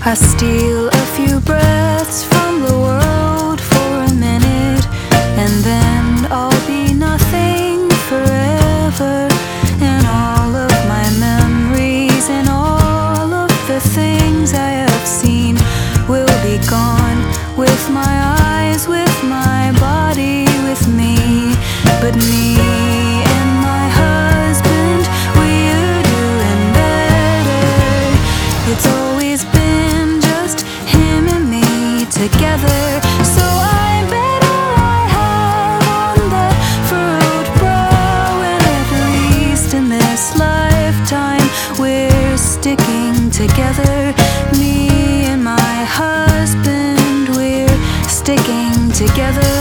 I steal a few breaths from the world for a minute, and then I'll be nothing forever. And all of my memories and all of the things I have seen will be gone, with my eyes, with my body, with me. But me and my husband, we're doing better. It's always been just him and me together. So I bet all I have on that furrowed brow, and at least in this lifetime we're sticking together. Me and my husband, we're sticking together.